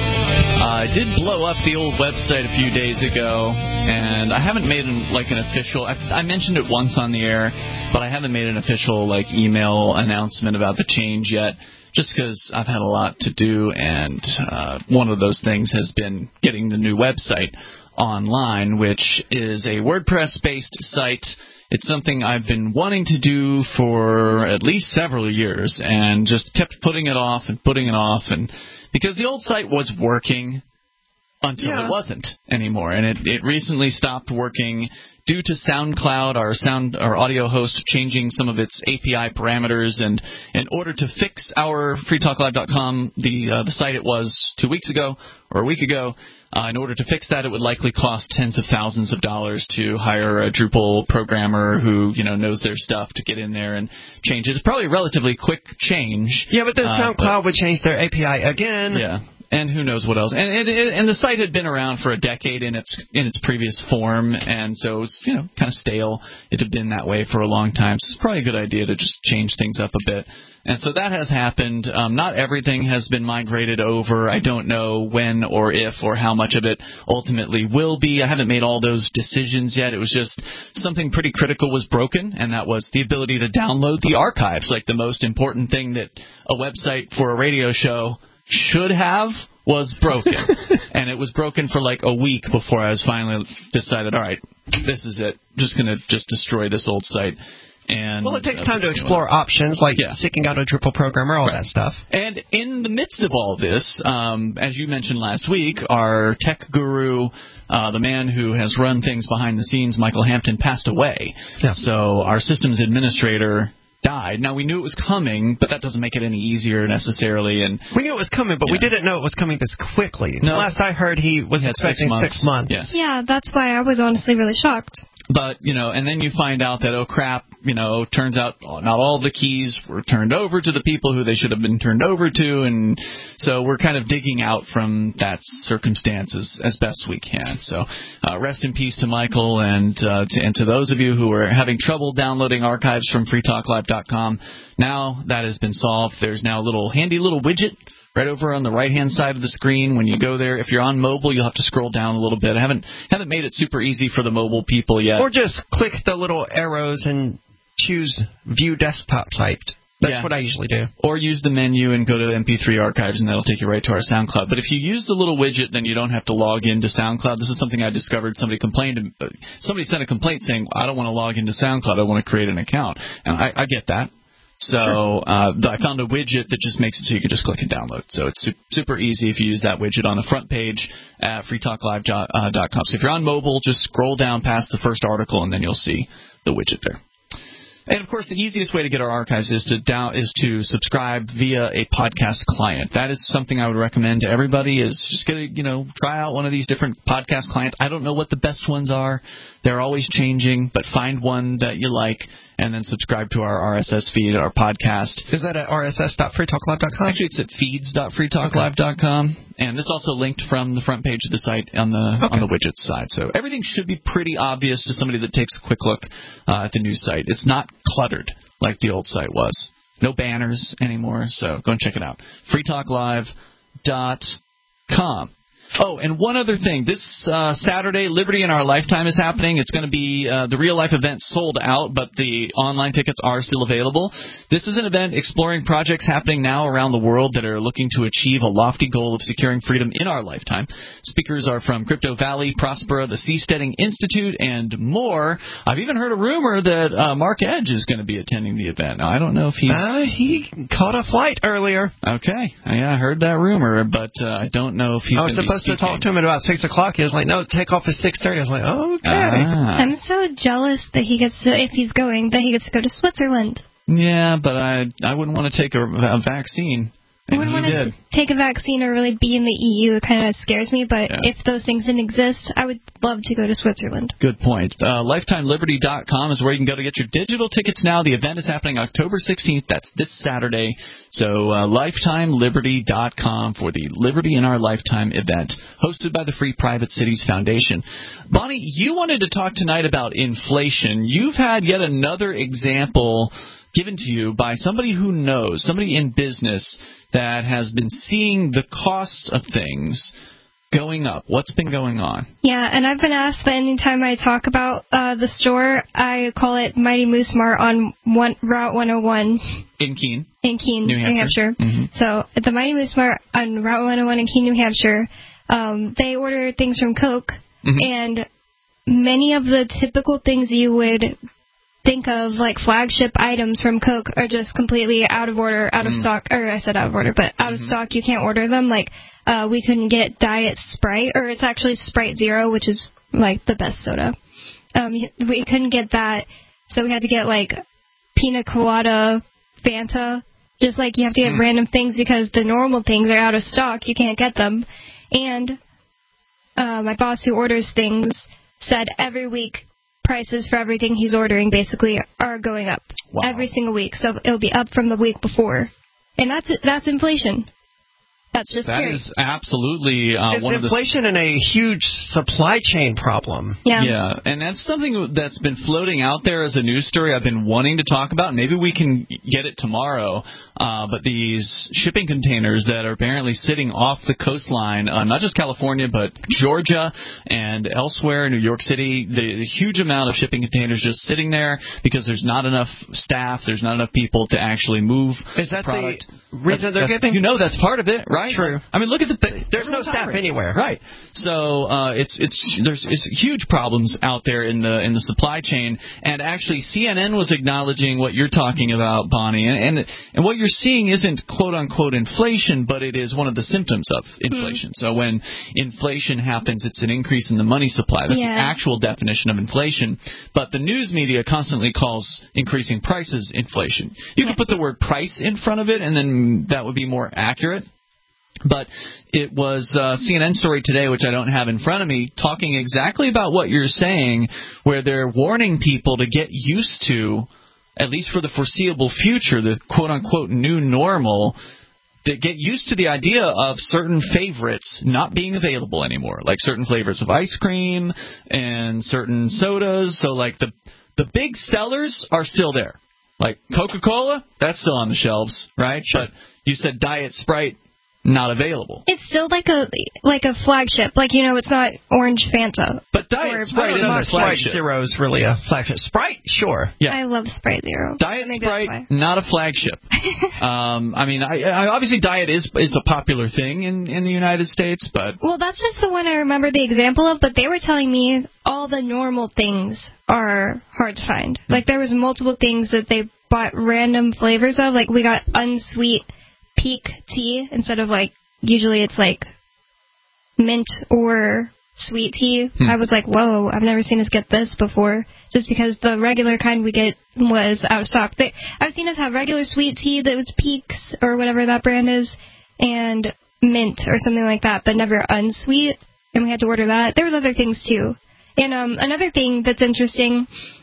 I did blow up the old website a few days ago, and I haven't made an official. I mentioned it once on the air, but I haven't made an official email announcement about the change yet. Just because I've had a lot to do, and one of those things has been getting the new website online, which is a WordPress-based site. It's something I've been wanting to do for at least several years, and just kept putting it off, and because the old site was working until it wasn't anymore, and it recently stopped working due to SoundCloud, our audio host, changing some of its API parameters. And in order to fix our freetalklive.com, the site it was 2 weeks ago or a week ago, in order to fix that, it would likely cost tens of thousands of dollars to hire a Drupal programmer who knows their stuff to get in there and change it. It's probably a relatively quick change. Yeah, but then SoundCloud would change their API again. Yeah. And who knows what else? And the site had been around for a decade in its previous form, and so it was kind of stale. It had been that way for a long time. So it's probably a good idea to just change things up a bit. And so that has happened. Not everything has been migrated over. I don't know when or if or how much of it ultimately will be. I haven't made all those decisions yet. It was just something pretty critical was broken, and that was the ability to download the archives. Like the most important thing that a website for a radio show should have was broken. And it was broken for like a week before I was finally decided, all right, this is it. Just going to destroy this old site. And it takes time to explore options like seeking out a Drupal programmer, all that stuff. And in the midst of all this, as you mentioned last week, our tech guru, the man who has run things behind the scenes, Michael Hampton, passed away. Yeah. So our systems administrator died. Now, we knew it was coming, but that doesn't make it any easier necessarily. And we knew it was coming, but we didn't know it was coming this quickly. No. Last I heard, he was expecting 6 months. Yeah, that's why I was honestly really shocked. But, and then you find out that, oh, crap, turns out not all the keys were turned over to the people who they should have been turned over to. And so we're kind of digging out from that circumstance as best we can. So rest in peace to Michael and to those of you who are having trouble downloading archives from freetalklive.com. Now that has been solved. There's now a handy little widget right over on the right-hand side of the screen. When you go there, if you're on mobile, you'll have to scroll down a little bit. I haven't made it super easy for the mobile people yet. Or just click the little arrows and choose View Desktop Site. That's what I usually do. Or use the menu and go to MP3 Archives, and that'll take you right to our SoundCloud. But if you use the little widget, then you don't have to log into SoundCloud. This is something I discovered. Somebody sent a complaint saying, I don't want to log into SoundCloud. I want to create an account. And I get that. So I found a widget that just makes it so you can just click and download. So it's super easy if you use that widget on the front page at freetalklive.com. So if you're on mobile, just scroll down past the first article, and then you'll see the widget there. And, of course, the easiest way to get our archives is to subscribe via a podcast client. That is something I would recommend to everybody, is just try out one of these different podcast clients. I don't know what the best ones are. They're always changing, but find one that you like and then subscribe to our RSS feed, our podcast. Is that at rss.freetalklive.com? Actually, it's at feeds.freetalklive.com. And it's also linked from the front page of the site on the widgets side. So everything should be pretty obvious to somebody that takes a quick look at the new site. It's not cluttered like the old site was. No banners anymore, so go and check it out. freetalklive.com. Oh, and one other thing. This Saturday, Liberty in Our Lifetime is happening. It's going to be the real-life event sold out, but the online tickets are still available. This is an event exploring projects happening now around the world that are looking to achieve a lofty goal of securing freedom in our lifetime. Speakers are from Crypto Valley, Prospera, the Seasteading Institute, and more. I've even heard a rumor that Mark Edge is going to be attending the event. Now, I don't know if he caught a flight earlier. Okay. Yeah, I heard that rumor, but I don't know if he's going to be to talk to him at about 6 o'clock. He was like, no, takeoff is 6:30. I was like, oh, okay. I'm so jealous that he gets to, if he's going, that he gets to go to Switzerland. Yeah, but I wouldn't want to take a vaccine. I wouldn't want to take a vaccine or really be in the EU. It kind of scares me, but if those things didn't exist, I would love to go to Switzerland. Good point. LifetimeLiberty.com is where you can go to get your digital tickets now. The event is happening October 16th. That's this Saturday. So LifetimeLiberty.com for the Liberty in Our Lifetime event, hosted by the Free Private Cities Foundation. Bonnie, you wanted to talk tonight about inflation. You've had yet another example given to you by somebody who knows, somebody in business that has been seeing the costs of things going up. What's been going on? Yeah, and I've been asked that anytime I talk about the store, I call it Mighty Moose Mart on Route 101. In Keene. In Keene, New Hampshire. Mm-hmm. So at the Mighty Moose Mart on Route 101 in Keene, New Hampshire, they order things from Coke, and many of the typical things you would think of, like flagship items from Coke, are just completely out of order, out of stock. Or I said out of order, but out of stock. You can't order them. Like we couldn't get Diet Sprite, or it's actually Sprite Zero, which is like the best soda. We couldn't get that, so we had to get like Pina Colada, Fanta. Just like you have to get random things because the normal things are out of stock. You can't get them. And my boss who orders things said every week prices for everything he's ordering basically are going up every single week. So it'll be up from the week before. And that's inflation. That's just that is absolutely it's one of the inflation and a huge supply chain problem. Yeah, and that's something that's been floating out there as a news story I've been wanting to talk about. Maybe we can get it tomorrow. But these shipping containers that are apparently sitting off the coastline, not just California, but Georgia and elsewhere, New York City, the huge amount of shipping containers just sitting there because there's not enough staff, there's not enough people to actually move Is that product. The reason they're giving? You know that's part of it, right? True. I mean, look at there's no staff anywhere. Right. So it's huge problems out there in the supply chain, and actually CNN was acknowledging what you're talking about, Bonnie, and what you're seeing isn't quote unquote inflation, but it is one of the symptoms of inflation. So when inflation happens, it's an increase in the money supply. That's the actual definition of inflation. But the news media constantly calls increasing prices inflation. You could put the word price in front of it, and then that would be more accurate. But it was CNN story today, which I don't have in front of me, talking exactly about what you're saying, where they're warning people to get used to, at least for the foreseeable future, the quote-unquote new normal, to get used to the idea of certain favorites not being available anymore, like certain flavors of ice cream and certain sodas. So, like, the big sellers are still there. Like Coca-Cola, that's still on the shelves, right? Sure. But you said Diet Sprite, not available. It's still like a flagship. Like, you know, it's not Orange Fanta. But Diet Sprite isn't a flagship. Sprite Zero is really a flagship. Sprite, sure. Yeah. I love Sprite Zero. Diet Sprite, not a flagship. I mean, I obviously Diet is a popular thing in the United States, but... Well, that's just the one I remember the example of, but they were telling me all the normal things are hard to find. Like, there was multiple things that they bought random flavors of. Like, we got unsweet peak tea instead of, like, usually it's like mint or sweet tea. I was like, whoa, I've never seen us get this before, just because the regular kind we get was out of stock. I've seen us have regular sweet tea that was Peaks or whatever that brand is, and mint or something like that, but never unsweet, and we had to order that. There was other things too. And another thing that's interesting,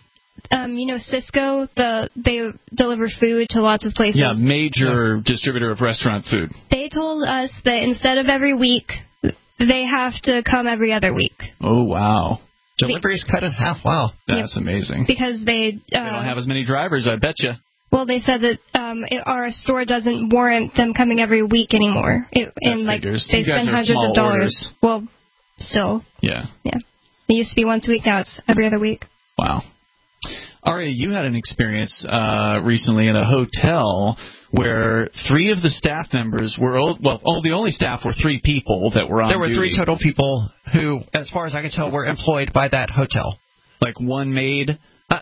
you know, Cisco, they deliver food to lots of places. Yeah, major distributor of restaurant food. They told us that instead of every week, they have to come every other week. Oh, wow. Deliveries cut in half. Wow. That's amazing. Because they don't have as many drivers, I bet you. Well, they said that our store doesn't warrant them coming every week anymore. Like, they spend hundreds of dollars. Orders. Well, still. Yeah. Yeah. It used to be once a week. Now it's every other week. Wow. Aria, you had an experience recently in a hotel where 3 of the staff members were, the only staff were 3 people that were on There were duty. 3 total people who, as far as I can tell, were employed by that hotel. Like one maid?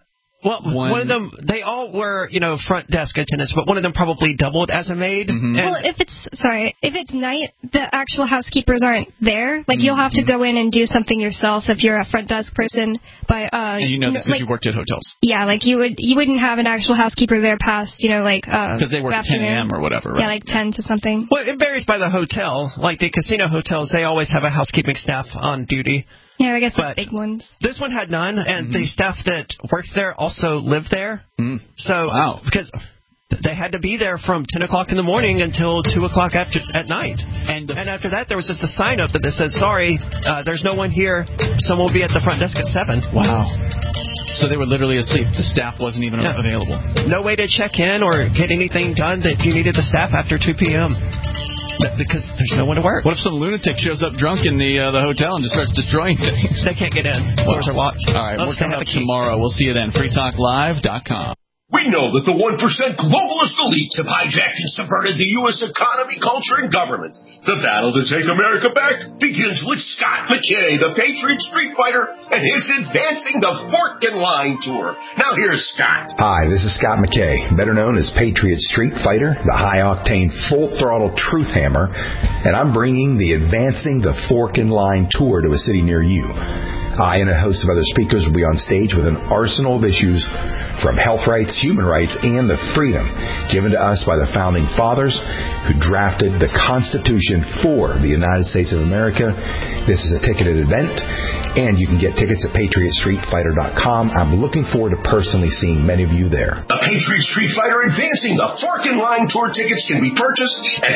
One of them, they all were, you know, front desk attendants, but one of them probably doubled as a maid. Mm-hmm. Well, if it's night, the actual housekeepers aren't there. Like, you'll have to go in and do something yourself if you're a front desk person. And you know this because you worked at hotels. Yeah, like you wouldn't have an actual housekeeper there past, you know, like because they work at 10 a.m. or whatever, right? Yeah, like 10 to something. Well, it varies by the hotel. Like the casino hotels, they always have a housekeeping staff on duty. Yeah, I guess the big ones. This one had none, and the staff that worked there also lived there. So, because they had to be there from 10 o'clock in the morning until 2 o'clock at night. And after that, there was just a sign up that said, sorry, there's no one here. Someone will be at the front desk at 7. Wow. So they were literally asleep. The staff wasn't even available. No way to check in or get anything done that you needed the staff after 2 p.m. Because there's no one to work. What if some lunatic shows up drunk in the hotel and just starts destroying things? They can't get in. Doors are locked. All right, we're coming up tomorrow. We'll see you then. FreeTalkLive.com. We know that the 1% globalist elites have hijacked and subverted the U.S. economy, culture, and government. The battle to take America back begins with Scott McKay, the Patriot Street Fighter, and his Advancing the Fork and Line Tour. Now here's Scott. Hi, this is Scott McKay, better known as Patriot Street Fighter, the high-octane, full-throttle truth hammer, and I'm bringing the Advancing the Fork and Line Tour to a city near you. I and a host of other speakers will be on stage with an arsenal of issues from health rights, human rights, and the freedom given to us by the Founding Fathers who drafted the Constitution for the United States of America. This is a ticketed event, and you can get tickets at PatriotStreetFighter.com. I'm looking forward to personally seeing many of you there. The Patriot Street Fighter Advancing the Fork and Line Tour tickets can be purchased at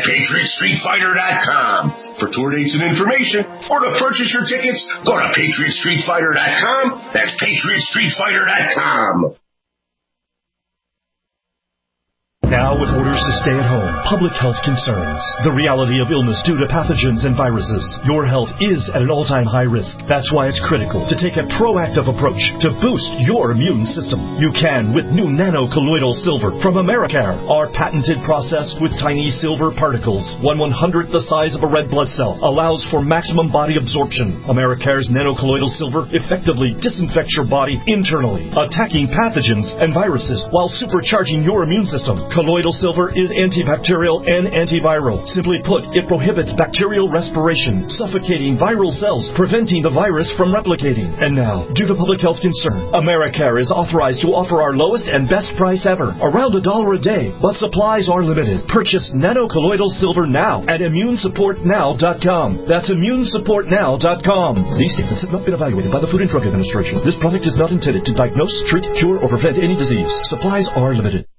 PatriotStreetFighter.com. For tour dates and information, or to purchase your tickets, go to PatriotStreetFighter.com. That's PatriotStreetFighter.com. Now, with orders to stay at home, public health concerns, the reality of illness due to pathogens and viruses, your health is at an all-time high risk. That's why it's critical to take a proactive approach to boost your immune system. You can with new nano-colloidal silver from Americare. Our patented process with tiny silver particles, 1/100th the size of a red blood cell, allows for maximum body absorption. Americare's nano-colloidal silver effectively disinfects your body internally, attacking pathogens and viruses while supercharging your immune system. Colloidal silver is antibacterial and antiviral. Simply put, it prohibits bacterial respiration, suffocating viral cells, preventing the virus from replicating. And now, due to public health concern, Americare is authorized to offer our lowest and best price ever, around $1 a day, but supplies are limited. Purchase nanocolloidal silver now at immunesupportnow.com. That's immunesupportnow.com. These statements have not been evaluated by the Food and Drug Administration. This product is not intended to diagnose, treat, cure, or prevent any disease. Supplies are limited.